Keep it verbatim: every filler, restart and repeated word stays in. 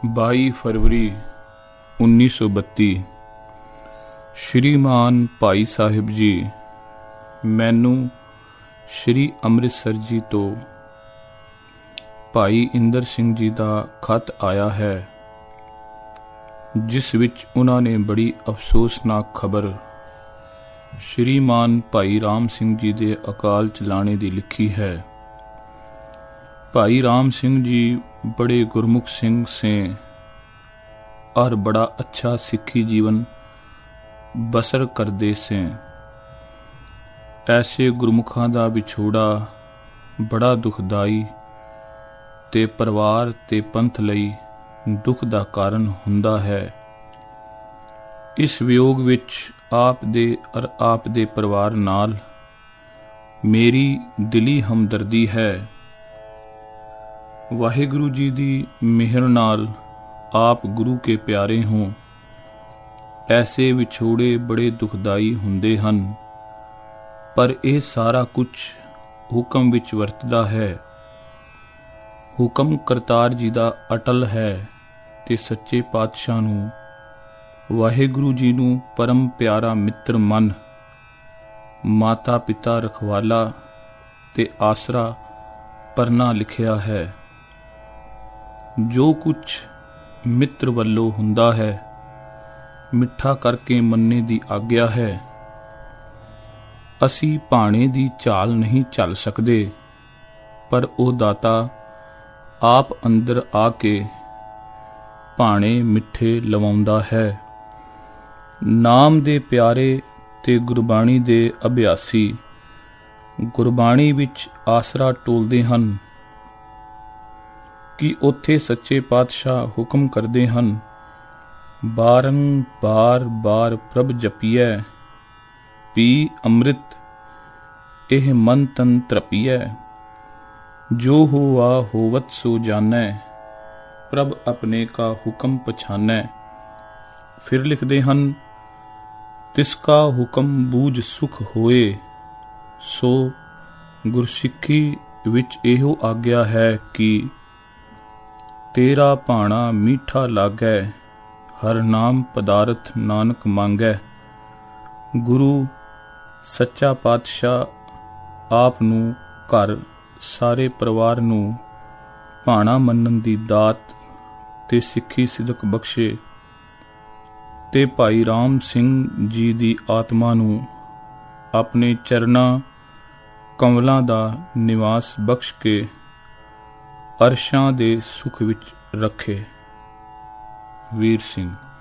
ਬਾਈ ਫਰਵਰੀ ਉੱਨੀ ਸੌ ਬੱਤੀ। ਸ਼੍ਰੀਮਾਨ ਭਾਈ ਸਾਹਿਬ ਜੀ, ਮੈਨੂੰ ਸ਼੍ਰੀ ਅੰਮ੍ਰਿਤਸਰ ਜੀ ਤੋਂ ਭਾਈ ਇੰਦਰ ਸਿੰਘ ਜੀ ਦਾ ਖਤ ਆਇਆ ਹੈ, ਜਿਸ ਵਿੱਚ ਉਹਨਾਂ ਨੇ ਬੜੀ ਅਫਸੋਸਨਾਕ ਖਬਰ ਸ਼੍ਰੀਮਾਨ ਭਾਈ ਰਾਮ ਸਿੰਘ ਜੀ ਦੇ ਅਕਾਲ ਚਲਾਣੇ ਦੀ ਲਿਖੀ ਹੈ। भाई राम सिंह जी बड़े गुरमुख सिंह से और बड़ा अच्छा सिक्खी जीवन बसर करते से। ऐसे गुरमुखां दा विछोड़ा बड़ा दुखदाई ते परिवार ते पंथ लई दुख दा कारण हुंदा है। इस वियोग विच आप दे और आप दे परिवार नाल मेरी दिली हमदर्दी है। वाहिगुरु जी दी मेहर नाल आप गुरु के प्यारे हों। ऐसे विछोड़े बड़े दुखदाई हुंदे हन, पर यह सारा कुछ हुक्म विच वरतदा है। हुक्म करतार जी दा अटल है ते सच्चे पातशाह नूं वाहिगुरु जी नूं परम प्यारा मित्र मन, माता पिता रखवाला ते आसरा परना लिखिया है। जो कुछ मित्र वल्लों हुंदा है मिठा करके मन्ने दी आग्या है। असी भाणे दी चाल नहीं चल सकते, पर ओ दाता आप अंदर आके भाणे मिठे लवाउंदा है। नाम दे प्यारे ते गुरबाणी दे अभ्यासी गुरबाणी विच आसरा टोलदे हन कि उत्थे सच्चे पातशाह हुक्म करते हैं, बारं बार बार प्रभ जपिए पी अमृत एह मन तन त्रपिए। जो हुआ होवत सो जानै प्रभ अपने का हुक्म पछानै। फिर लिखते हैं, तिसका हुक्म बूझ सुख होए। सो गुरसिक्खी विच एहो आग्या है कि तेरा भाणा मीठा लागै, हर नाम पदारथ नानक मांगै। गुरु सच्चा पातशाह आप नूं घर सारे परिवार नूं भाणा मन्नण दी दात ते सिੱਖੀ सिदक बख्शे ते भाई राम सिंह जी दी आत्मा नूं अपने चरना कमलां दा निवास बख्श के अरशां दे सुख विच रखे। वीर सिंह।